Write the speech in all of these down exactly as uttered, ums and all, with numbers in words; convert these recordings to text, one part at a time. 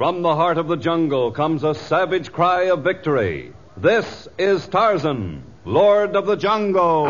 From the heart of the jungle comes a savage cry of victory. This is Tarzan, Lord of the Jungle.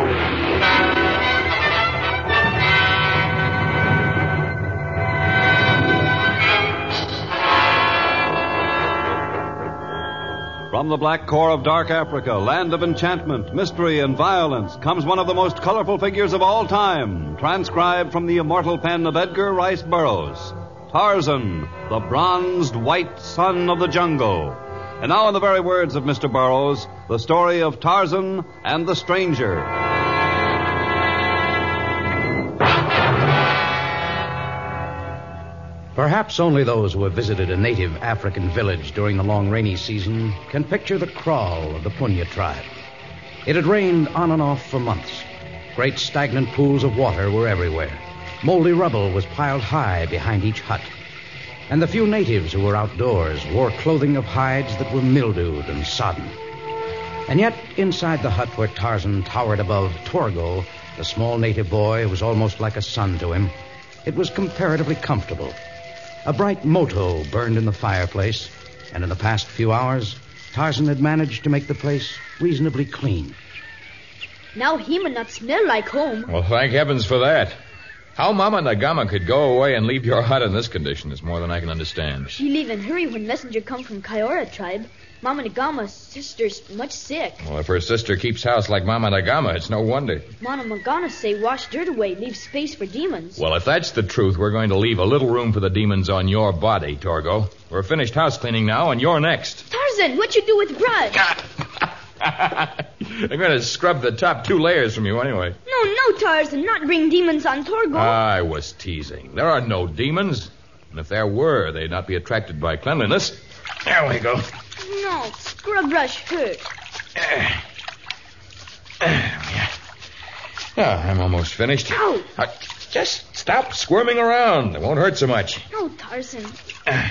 From the black core of dark Africa, land of enchantment, mystery, and violence, comes one of the most colorful figures of all time, transcribed from the immortal pen of Edgar Rice Burroughs. Tarzan, the bronzed white son of the jungle. And now, in the very words of Mister Burroughs, the story of Tarzan and the Stranger. Perhaps only those who have visited a native African village during the long rainy season can picture the kraal of the Punya tribe. It had rained on and off for months. Great stagnant pools of water were everywhere. Moldy rubble was piled high behind each hut. And the few natives who were outdoors wore clothing of hides that were mildewed and sodden. And yet, inside the hut where Tarzan towered above Torgo, the small native boy who was almost like a son to him, it was comparatively comfortable. A bright moto burned in the fireplace, and in the past few hours, Tarzan had managed to make the place reasonably clean. Now he may not smell like home. Well, thank heavens for that. How Mama Nagama could go away and leave your hut in this condition is more than I can understand. She leave in hurry when messenger come from Kaiora tribe. Mama Nagama's sister's much sick. Well, if her sister keeps house like Mama Nagama, it's no wonder. Mama Nagama say wash dirt away, leave space for demons. Well, if that's the truth, we're going to leave a little room for the demons on your body, Torgo. We're finished house cleaning now, and you're next. Tarzan, what you do with brush? I'm going to scrub the top two layers from you anyway. No, no, Tarzan, not bring demons on Torgo. I was teasing. There are no demons. And if there were, they'd not be attracted by cleanliness. There we go. No, scrub brush hurt. Uh, uh, yeah. I'm almost finished. Ow. Uh, just stop squirming around. It won't hurt so much. No, Tarzan. Uh,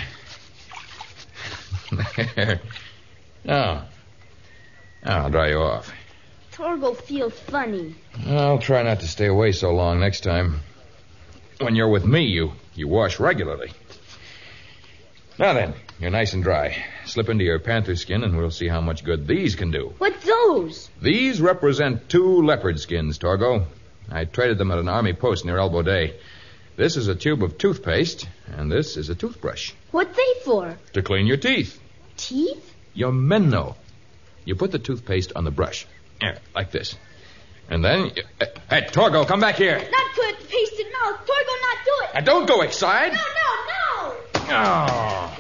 there. Now. I'll dry you off. Torgo feel funny. I'll try not to stay away so long next time. When you're with me, you, you wash regularly. Now then, you're nice and dry. Slip into your panther skin and we'll see how much good these can do. What's those? These represent two leopard skins, Torgo. I traded them at an army post near El Bodé. This is a tube of toothpaste, and this is a toothbrush. What they for? To clean your teeth. Teeth? Your men know. You put the toothpaste on the brush. Here, like this. And then... You, uh, hey, Torgo, come back here. Not put paste in mouth. Torgo, not do it. Now, don't go inside. No, no, no. Oh.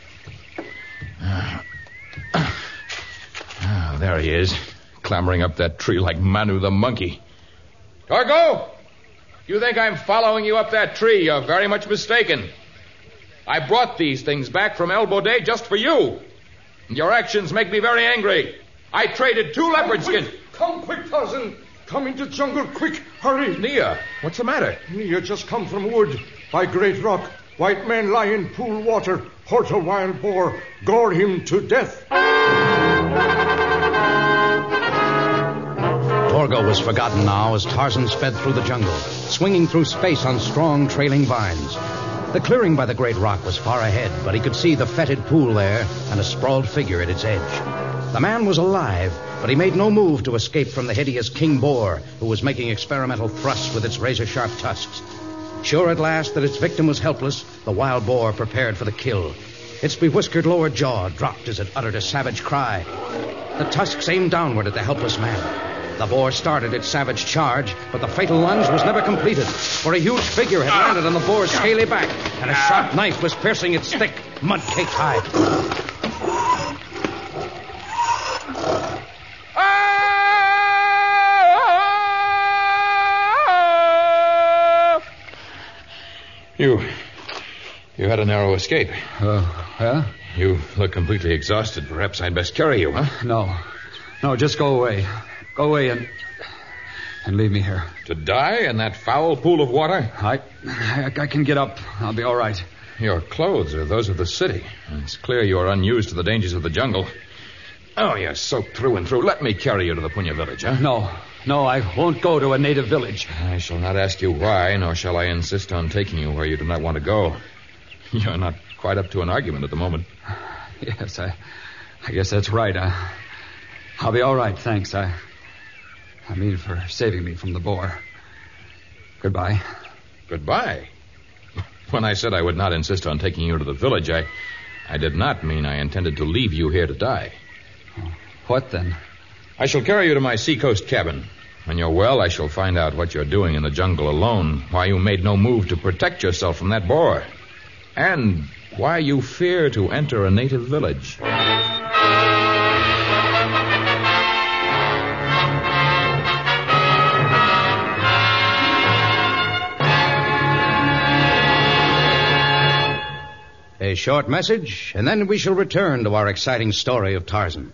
Oh, there he is, clambering up that tree like Manu the monkey. Torgo! You think I'm following you up that tree? You're very much mistaken. I brought these things back from El Bodé just for you. Your actions make me very angry. I traded two leopard skins. Come quick, Tarzan. Come into jungle, quick. Hurry. Nia, what's the matter? Nia just come from wood. By great rock. White man lie in pool water. Hurt a wild boar. Gore him to death. Torgo was forgotten now as Tarzan sped through the jungle, swinging through space on strong, trailing vines. The clearing by the great rock was far ahead, but he could see the fetid pool there and a sprawled figure at its edge. The man was alive, but he made no move to escape from the hideous king boar, who was making experimental thrusts with its razor-sharp tusks. Sure at last that its victim was helpless, the wild boar prepared for the kill. Its bewhiskered lower jaw dropped as it uttered a savage cry. The tusks aimed downward at the helpless man. The boar started its savage charge, but the fatal lunge was never completed, for a huge figure had landed on the boar's scaly back, and a sharp knife was piercing its thick, mud-caked hide. You... you had a narrow escape. Uh, yeah? You look completely exhausted. Perhaps I'd best carry you, huh? No. No, just go away. Go away and... and leave me here. To die in that foul pool of water? I... I, I can get up. I'll be all right. Your clothes are those of the city. It's clear you are unused to the dangers of the jungle. Oh, you're soaked through and through. Let me carry you to the Punya village, huh? No. No, I won't go to a native village. I shall not ask you why, nor shall I insist on taking you where you do not want to go. You're not quite up to an argument at the moment. Yes, I, I guess that's right. I, I'll be all right, thanks. I, I mean for saving me from the boar. Goodbye. Goodbye? When I said I would not insist on taking you to the village, I, I did not mean I intended to leave you here to die. What then? I shall carry you to my seacoast cabin. When you're well, I shall find out what you're doing in the jungle alone, why you made no move to protect yourself from that boar, and why you fear to enter a native village. A short message, and then we shall return to our exciting story of Tarzan.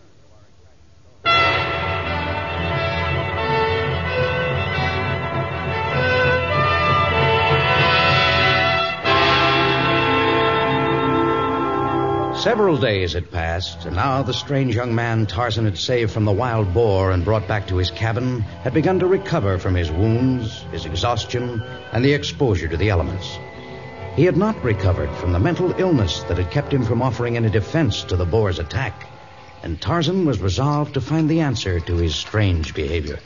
Several days had passed, and now the strange young man Tarzan had saved from the wild boar and brought back to his cabin had begun to recover from his wounds, his exhaustion, and the exposure to the elements. He had not recovered from the mental illness that had kept him from offering any defense to the boar's attack, and Tarzan was resolved to find the answer to his strange behavior.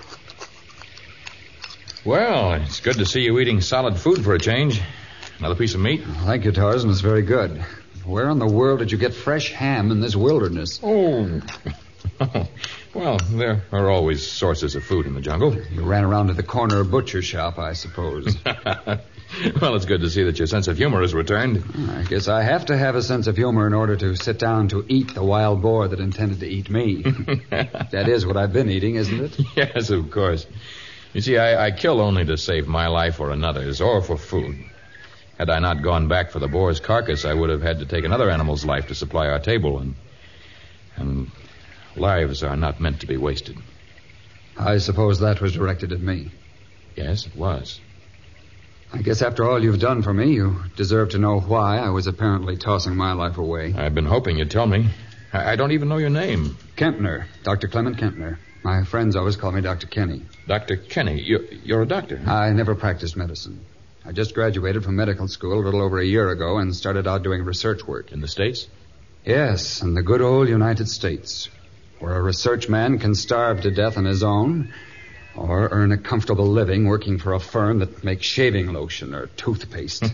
Well, it's good to see you eating solid food for a change. Another piece of meat? Thank you, Tarzan. It's very good. Where in the world did you get fresh ham in this wilderness? Oh. Well, there are always sources of food in the jungle. You ran around to the corner butcher shop, I suppose. Well, it's good to see that your sense of humor has returned. I guess I have to have a sense of humor in order to sit down to eat the wild boar that intended to eat me. That is what I've been eating, isn't it? Yes, of course. You see, I, I kill only to save my life or another's, or for food. Had I not gone back for the boar's carcass, I would have had to take another animal's life to supply our table, and and lives are not meant to be wasted. I suppose that was directed at me. Yes, it was. I guess after all you've done for me, you deserve to know why I was apparently tossing my life away. I've been hoping you'd tell me. I, I don't even know your name. Kempner, Doctor Clement Kempner. My friends always call me Doctor Kenny. Doctor Kenny? You're, you're a doctor? Huh? I never practiced medicine. I just graduated from medical school a little over a year ago and started out doing research work. In the States? Yes, in the good old United States, where a research man can starve to death on his own or earn a comfortable living working for a firm that makes shaving lotion or toothpaste.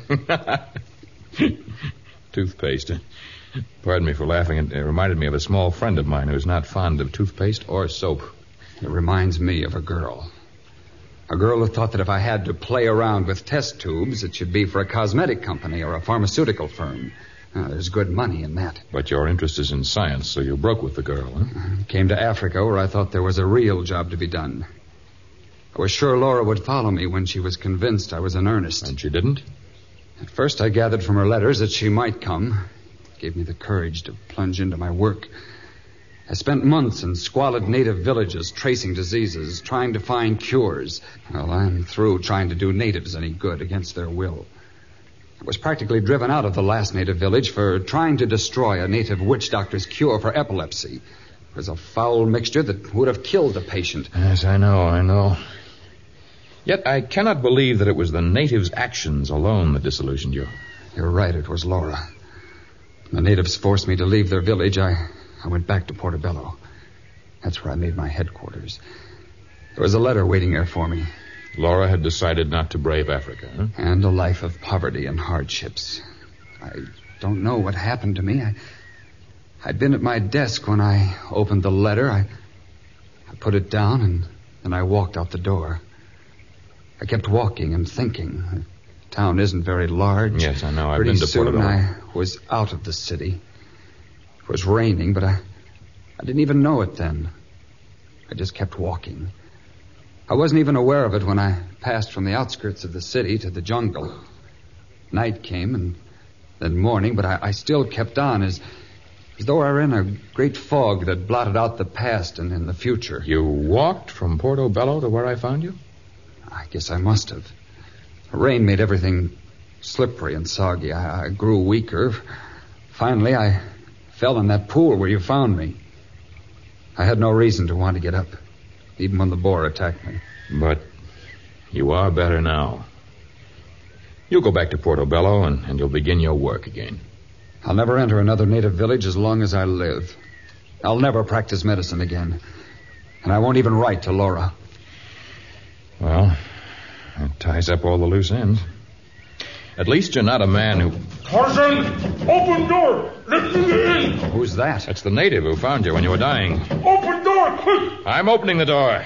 Toothpaste. Pardon me for laughing. It reminded me of a small friend of mine who's not fond of toothpaste or soap. It reminds me of a girl. A girl who thought that if I had to play around with test tubes, it should be for a cosmetic company or a pharmaceutical firm. Uh, there's good money in that. But your interest is in science, so you broke with the girl, huh? I came to Africa where I thought there was a real job to be done. I was sure Laura would follow me when she was convinced I was in earnest. And she didn't? At first I gathered from her letters that she might come. It gave me the courage to plunge into my work. I spent months in squalid native villages tracing diseases, trying to find cures. Well, I'm through trying to do natives any good against their will. I was practically driven out of the last native village for trying to destroy a native witch doctor's cure for epilepsy. It was a foul mixture that would have killed the patient. Yes, I know, I know. Yet I cannot believe that it was the natives' actions alone that disillusioned you. You're right, it was Laura. The natives forced me to leave their village. I... I went back to Portobello. That's where I made my headquarters. There was a letter waiting there for me. Laura had decided not to brave Africa, huh? And a life of poverty and hardships. I don't know what happened to me. I, I'd been at my desk when I opened the letter. I, I put it down, and then I walked out the door. I kept walking and thinking. The town isn't very large. Yes, I know. I've Pretty been to soon Portobello. I was out of the city. It was raining, but I, I didn't even know it then. I just kept walking. I wasn't even aware of it when I passed from the outskirts of the city to the jungle. Night came and then morning, but I, I still kept on as, as though I were in a great fog that blotted out the past and in the future. You walked from Portobello to where I found you? I guess I must have. The rain made everything slippery and soggy. I, I grew weaker. Finally, I fell in that pool where you found me. I had no reason to want to get up, even when the boar attacked me. But you are better now. You'll go back to Portobello, and, and you'll begin your work again. I'll never enter another native village as long as I live. I'll never practice medicine again. And I won't even write to Laura. Well, that ties up all the loose ends. At least you're not a man who... Tarzan, open door. Let me in. Who's that? That's the native who found you when you were dying. Open door, quick. I'm opening the door.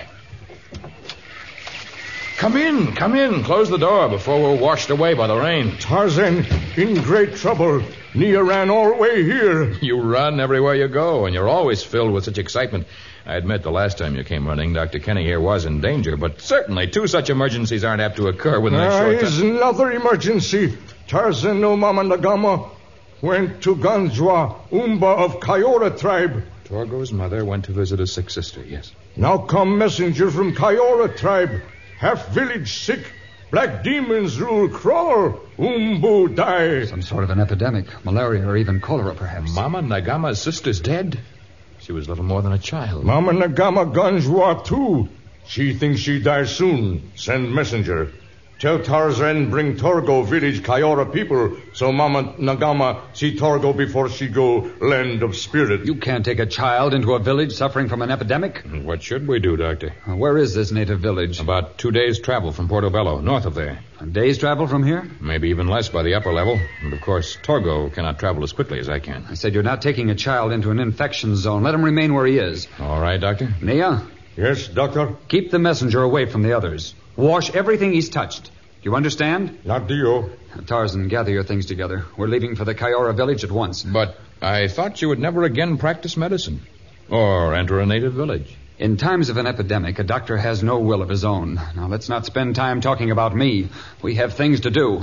Come in, come in. Close the door before we're washed away by the rain. Tarzan, in great trouble. Nia ran all the way here. You run everywhere you go, and you're always filled with such excitement. I admit the last time you came running, Doctor Kenny here was in danger, but certainly two such emergencies aren't apt to occur within a short time. There is another emergency. Tarzan no Mama Nagama went to Ganjwa, Umba of Kayora tribe. Torgo's mother went to visit a sick sister, yes. Now come messenger from Kayora tribe. Half village sick. Black demons rule crawl. Umbu die. Some sort of an epidemic. Malaria or even cholera, perhaps. Mama Nagama's sister's dead? She was little more than a child. Mama Nagama Ganjwa, too. She thinks she dies soon. Send messenger. Tell Tarzan bring Torgo village Kayora people so Mama Nagama see Torgo before she go land of spirit. You can't take a child into a village suffering from an epidemic. What should we do, Doctor? Uh, where is this native village? About two days' travel from Portobello, north of there. A day's travel from here? Maybe even less by the upper level. And, of course, Torgo cannot travel as quickly as I can. I said you're not taking a child into an infection zone. Let him remain where he is. All right, Doctor. Nia? Yes, doctor? Keep the messenger away from the others. Wash everything he's touched. Do you understand? Not Dio. Tarzan, gather your things together. We're leaving for the Kayora village at once. But I thought you would never again practice medicine. Or enter a native village. In times of an epidemic, a doctor has no will of his own. Now, let's not spend time talking about me. We have things to do.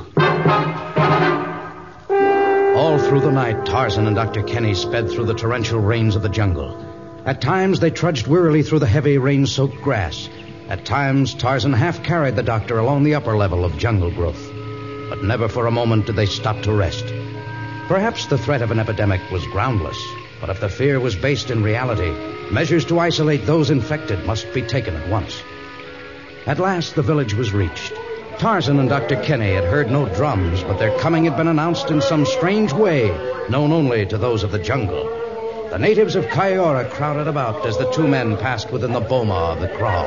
All through the night, Tarzan and Doctor Kenny sped through the torrential rains of the jungle. At times, they trudged wearily through the heavy, rain-soaked grass. At times, Tarzan half-carried the doctor along the upper level of jungle growth. But never for a moment did they stop to rest. Perhaps the threat of an epidemic was groundless, but if the fear was based in reality, measures to isolate those infected must be taken at once. At last, the village was reached. Tarzan and Doctor Kenny had heard no drums, but their coming had been announced in some strange way, known only to those of the jungle. The natives of Kayora crowded about as the two men passed within the boma of the kraal.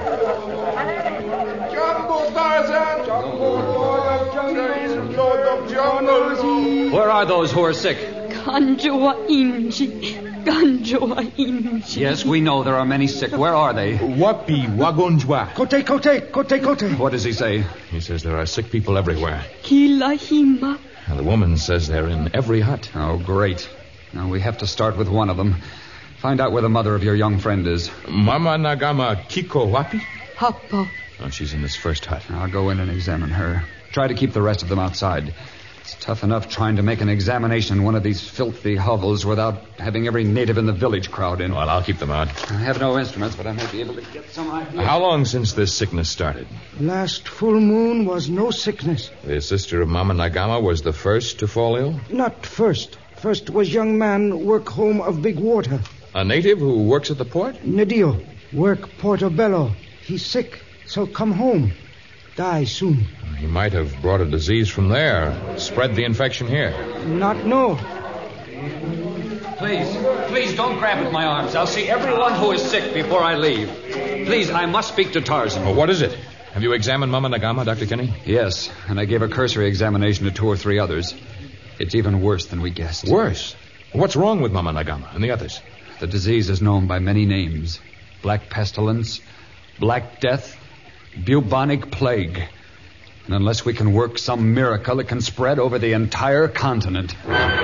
Where are those who are sick? Ganjwa Inji. Ganjwa Inji. Yes, we know there are many sick. Where are they? Wapi Wagonjwa. Kote, kote, kote, kote. What does he say? He says there are sick people everywhere. Kilahima. And the woman says they're in every hut. Oh, great. Now, we have to start with one of them. Find out where the mother of your young friend is. Mama Nagama Kiko Wapi? Papa. Oh, she's in this first hut. I'll go in and examine her. Try to keep the rest of them outside. It's tough enough trying to make an examination in one of these filthy hovels without having every native in the village crowd in. Well, I'll keep them out. I have no instruments, but I might be able to get some idea. How long since this sickness started? Last full moon was no sickness. The sister of Mama Nagama was the first to fall ill? Not first. First was young man work home of Big Water. A native who works at the port? Nedio. Work Portobello. He's sick, so come home. Die soon. He might have brought a disease from there. Spread the infection here. Not know. Please, please don't grab at my arms. I'll see everyone who is sick before I leave. Please, I must speak to Tarzan. Oh, what is it? Have you examined Mama Nagama, Doctor Kenny? Yes, and I gave a cursory examination to two or three others. It's even worse than we guessed. Worse? What's wrong with Mama Nagama and the others? The disease is known by many names. Black pestilence, Black Death, bubonic plague. And unless we can work some miracle, it can spread over the entire continent.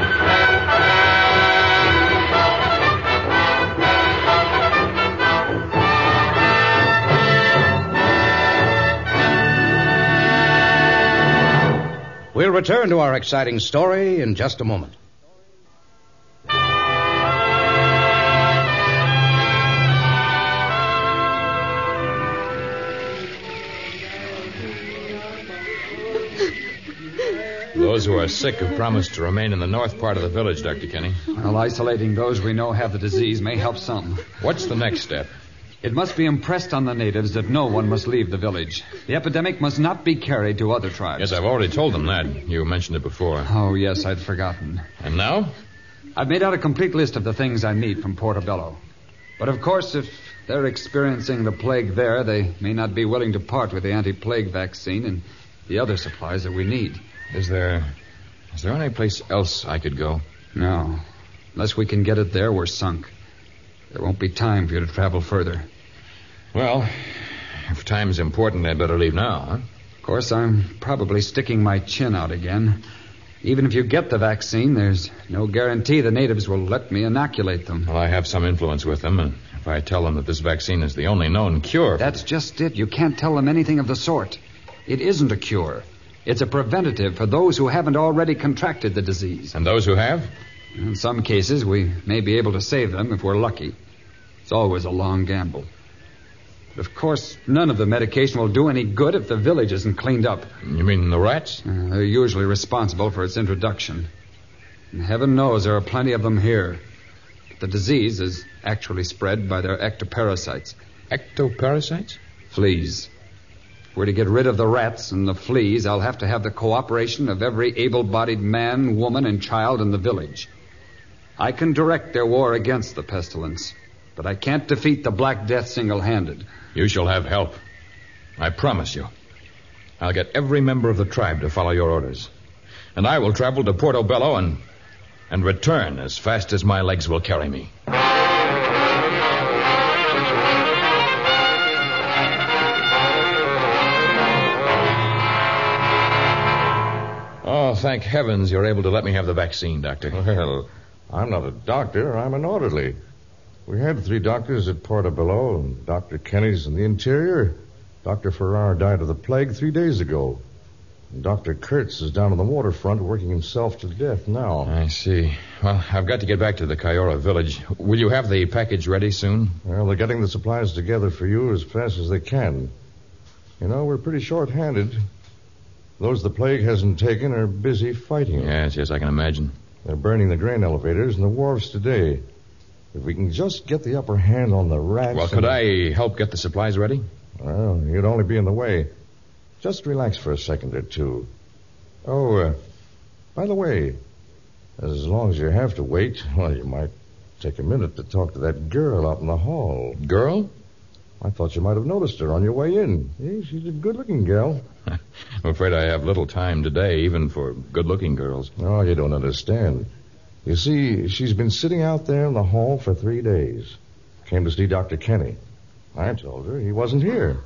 We'll return to our exciting story in just a moment. Those who are sick have promised to remain in the north part of the village, Doctor Kenny. Well, isolating those we know have the disease may help some. What's the next step? It must be impressed on the natives that no one must leave the village. The epidemic must not be carried to other tribes. Yes, I've already told them that. You mentioned it before. Oh, yes, I'd forgotten. And now? I've made out a complete list of the things I need from Portobello. But of course, if they're experiencing the plague there, they may not be willing to part with the anti-plague vaccine and the other supplies that we need. Is there... Is there any place else I could go? No. Unless we can get it there, we're sunk. There won't be time for you to travel further. Well, if time's important, I'd better leave now, huh? Of course, I'm probably sticking my chin out again. Even if you get the vaccine, there's no guarantee the natives will let me inoculate them. Well, I have some influence with them, and if I tell them that this vaccine is the only known cure... That's just it. You can't tell them anything of the sort. It isn't a cure. It's a preventative for those who haven't already contracted the disease. And those who have? In some cases, we may be able to save them if we're lucky. It's always a long gamble. But of course, none of the medication will do any good if the village isn't cleaned up. You mean the rats? Uh, they're usually responsible for its introduction. And heaven knows there are plenty of them here. But the disease is actually spread by their ectoparasites. Ectoparasites? Fleas. If we're to get rid of the rats and the fleas, I'll have to have the cooperation of every able-bodied man, woman, and child in the village. I can direct their war against the pestilence, but I can't defeat the Black Death single-handed. You shall have help. I promise you. I'll get every member of the tribe to follow your orders. And I will travel to Portobello and, and return as fast as my legs will carry me. Oh, thank heavens you're able to let me have the vaccine, Doctor. Well, I'm not a doctor. I'm an orderly. We had three doctors at Portobello, and Doctor Kenny's in the interior. Doctor Farrar died of the plague three days ago. And Doctor Kurtz is down on the waterfront working himself to death now. I see. Well, I've got to get back to the Kaiora village. Will you have the package ready soon? Well, they're getting the supplies together for you as fast as they can. You know, we're pretty short-handed. Those the plague hasn't taken are busy fighting. Yes, yes, I can imagine. They're burning the grain elevators and the wharves today. If we can just get the upper hand on the rats... Well, could and... I help get the supplies ready? Well, you'd only be in the way. Just relax for a second or two. Oh, uh, by the way, as long as you have to wait, well, you might take a minute to talk to that girl out in the hall. Girl? I thought you might have noticed her on your way in. Yeah, she's a good-looking gal. I'm afraid I have little time today, even for good-looking girls. Oh, you don't understand. You see, she's been sitting out there in the hall for three days. Came to see Doctor Kenny. I told her he wasn't here.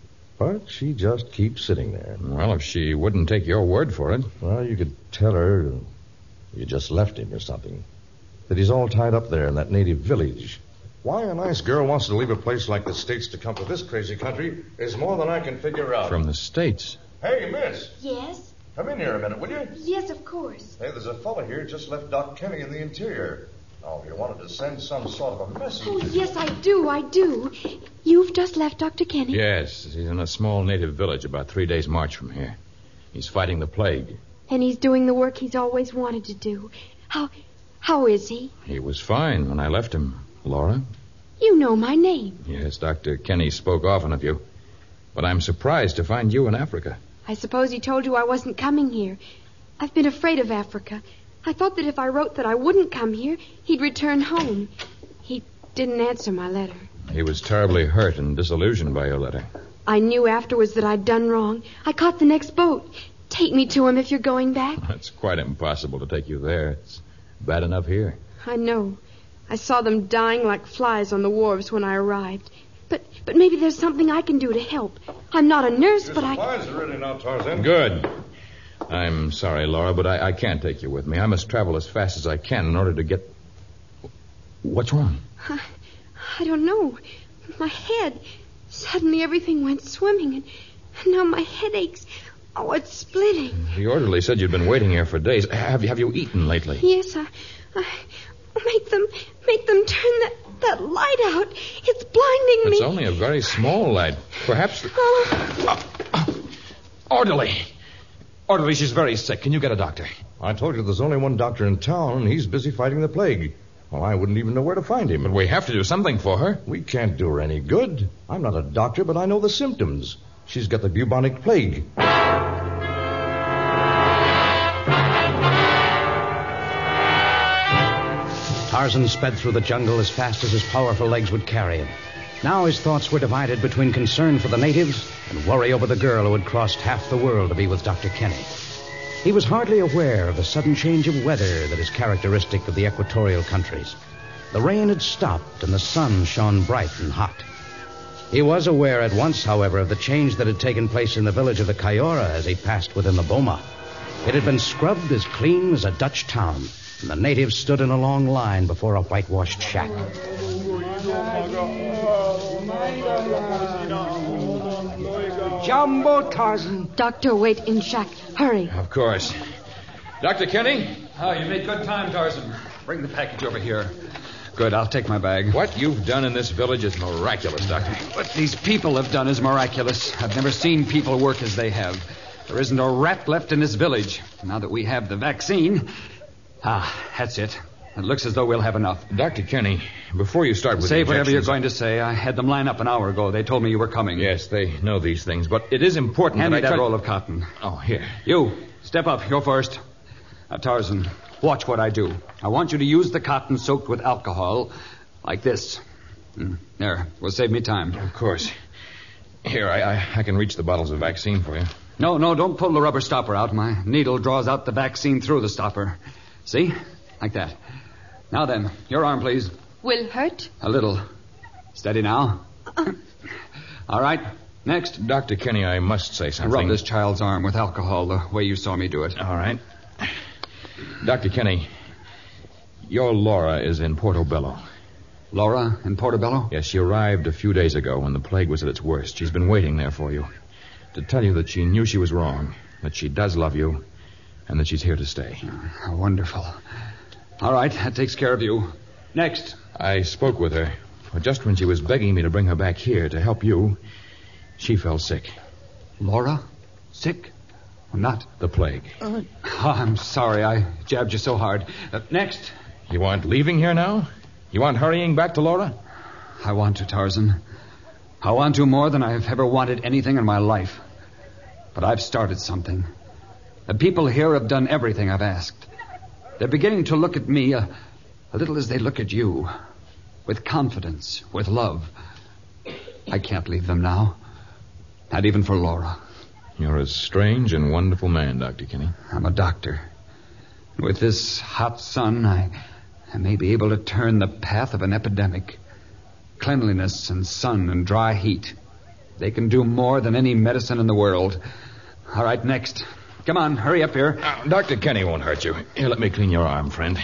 But she just keeps sitting there. Well, if she wouldn't take your word for it. Well, you could tell her you just left him or something. That he's all tied up there in that native village. Why a nice girl wants to leave a place like the States to come to this crazy country is more than I can figure out. From the States? Hey, miss. Yes? Come in here a minute, will you? Yes, of course. Hey, there's a fellow here just left Doc Kenny in the interior. Oh, if you wanted to send some sort of a message. Oh, yes, I do, I do. You've just left Doctor Kenny? Yes, he's in a small native village about three days' march from here. He's fighting the plague. And he's doing the work he's always wanted to do. How, how is he? He was fine when I left him, Laura. You know my name. Yes, Doctor Kenny spoke often of you. But I'm surprised to find you in Africa. I suppose he told you I wasn't coming here. I've been afraid of Africa. I thought that if I wrote that I wouldn't come here, he'd return home. He didn't answer my letter. He was terribly hurt and disillusioned by your letter. I knew afterwards that I'd done wrong. I caught the next boat. Take me to him if you're going back. It's quite impossible to take you there. It's bad enough here. I know. I saw them dying like flies on the wharves when I arrived. But but maybe there's something I can do to help. I'm not a nurse, Your but I... Your supplies are ready now, Tarzan. Good. I'm sorry, Laura, but I, I can't take you with me. I must travel as fast as I can in order to get... What's wrong? I, I don't know. My head. Suddenly everything went swimming, and, and now my head aches. Oh, it's splitting. The orderly said you'd been waiting here for days. Have you, have you eaten lately? Yes, I... I make them... Make them turn that, that light out. It's blinding me. It's only a very small light. Perhaps... The... Oh. Oh, oh. Orderly! Orderly, she's very sick. Can you get a doctor? I told you there's only one doctor in town, and he's busy fighting the plague. Well, I wouldn't even know where to find him. But we have to do something for her. We can't do her any good. I'm not a doctor, but I know the symptoms. She's got the bubonic plague. Tarzan sped through the jungle as fast as his powerful legs would carry him. Now his thoughts were divided between concern for the natives and worry over the girl who had crossed half the world to be with Doctor Kenny. He was hardly aware of the sudden change of weather that is characteristic of the equatorial countries. The rain had stopped and the sun shone bright and hot. He was aware at once, however, of the change that had taken place in the village of the Kayora as he passed within the boma. It had been scrubbed as clean as a Dutch town, and the natives stood in a long line before a whitewashed shack. Jumbo, Tarzan. Doctor, wait in shack. Hurry. Of course. Doctor Kenny? Oh, you made good time, Tarzan. Bring the package over here. Good, I'll take my bag. What you've done in this village is miraculous, Doctor. What these people have done is miraculous. I've never seen people work as they have. There isn't a rat left in this village. Now that we have the vaccine... Ah, that's it. It looks as though we'll have enough. Doctor Kenny, before you start with Say the whatever you're injections- going to say. I had them line up an hour ago. They told me you were coming. Yes, they know these things, but it is important Hand that me I that tell- roll of cotton. Oh, here. You, step up. You're first. Now, Tarzan, watch what I do. I want you to use the cotton soaked with alcohol like this. Mm, There, will save me time. Of course. Here, I, I, I can reach the bottles of vaccine for you. No, no, don't pull the rubber stopper out. My needle draws out the vaccine through the stopper. See? Like that. Now then, your arm, please. Will hurt? A little. Steady now. All right. Next. Doctor Kenny, I must say something. Rub this child's arm with alcohol the way you saw me do it. All right. Doctor Kenny, your Laura is in Portobello. Laura in Portobello? Yes, she arrived a few days ago when the plague was at its worst. She's been waiting there for you. To tell you that she knew she was wrong, that she does love you, and that she's here to stay. Oh, wonderful. All right, that takes care of you. Next. I spoke with her. Just when she was begging me to bring her back here to help you, she fell sick. Laura? Sick? Or not? The plague. Uh, oh, I'm sorry I jabbed you so hard. Uh, next. You want leaving here now? You want hurrying back to Laura? I want to, Tarzan. I want to more than I've ever wanted anything in my life. But I've started something. The people here have done everything I've asked. They're beginning to look at me a, a little as they look at you. With confidence, with love. I can't leave them now. Not even for Laura. You're a strange and wonderful man, Doctor Kenny. I'm a doctor. With this hot sun, I, I may be able to turn the path of an epidemic. Cleanliness and sun and dry heat. They can do more than any medicine in the world. All right, next. Come on, hurry up here. Uh, Doctor Kenny won't hurt you. Here, let me clean your arm, friend.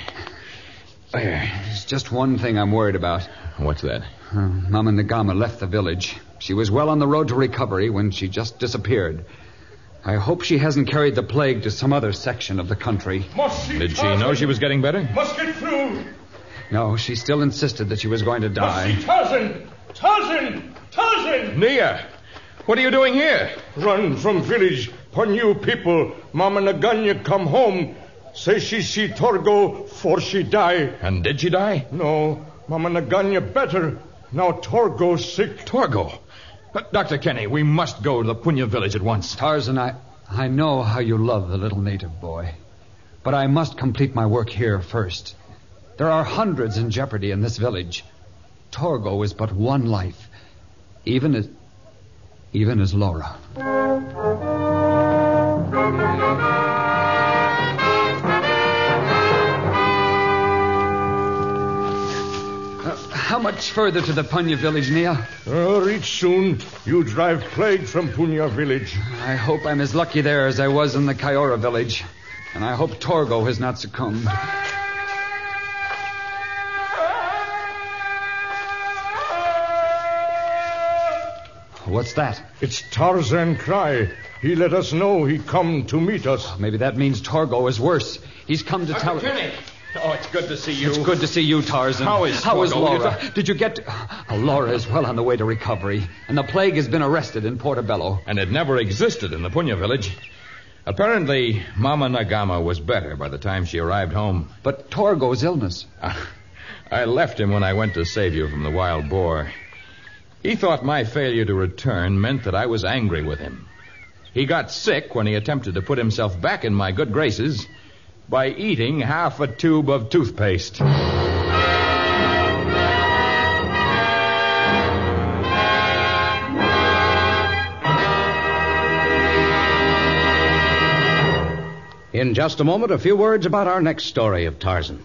There. There's just one thing I'm worried about. What's that? Uh, Mama Nagama left the village. She was well on the road to recovery when she just disappeared. I hope she hasn't carried the plague to some other section of the country. Did she know she was getting better? Must get through. No, she still insisted that she was going to die. Tarzan! Tarzan! Tarzan! Nia! What are you doing here? Run from village. For new people. Mama Naganya come home. Say she see Torgo for she die. And did she die? No. Mama Naganya better. Now Torgo's sick. Torgo? But Doctor Kenny, we must go to the Punya village at once. Tarzan, I, I know how you love the little native boy. But I must complete my work here first. There are hundreds in jeopardy in this village. Torgo is but one life. Even as... Even as Laura. Uh, how much further to the Punya village, Nia? Uh, reach soon. You drive plague from Punya village. I hope I'm as lucky there as I was in the Kayora village. And I hope Torgo has not succumbed. What's that? It's Tarzan cry. He let us know he come to meet us. Maybe that means Torgo is worse. He's come to tell... Doctor Kenny! Oh, it's good to see you. It's good to see you, Tarzan. How is How is Torgo? Laura? Did you get... To... Oh, Laura is well on the way to recovery. And the plague has been arrested in Portobello. And it never existed in the Punya village. Apparently, Mama Nagama was better by the time she arrived home. But Torgo's illness... I left him when I went to save you from the wild boar. He thought my failure to return meant that I was angry with him. He got sick when he attempted to put himself back in my good graces by eating half a tube of toothpaste. In just a moment, a few words about our next story of Tarzan.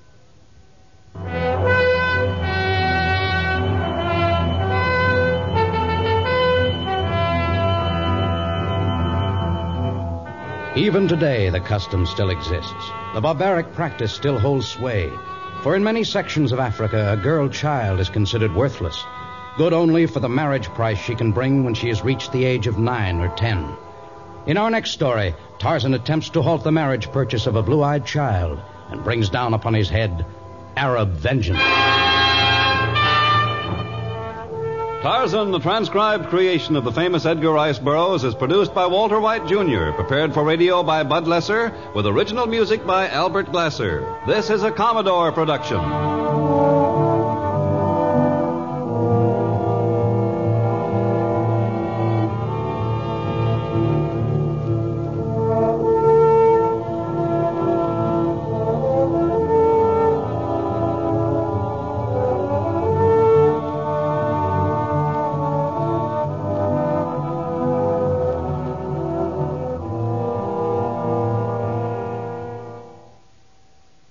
Even today, the custom still exists. The barbaric practice still holds sway. For in many sections of Africa, a girl child is considered worthless, good only for the marriage price she can bring when she has reached the age of nine or ten. In our next story, Tarzan attempts to halt the marriage purchase of a blue-eyed child and brings down upon his head Arab vengeance. Tarzan, the transcribed creation of the famous Edgar Rice Burroughs, is produced by Walter White, Junior, prepared for radio by Bud Lesser, with original music by Albert Glasser. This is a Commodore production.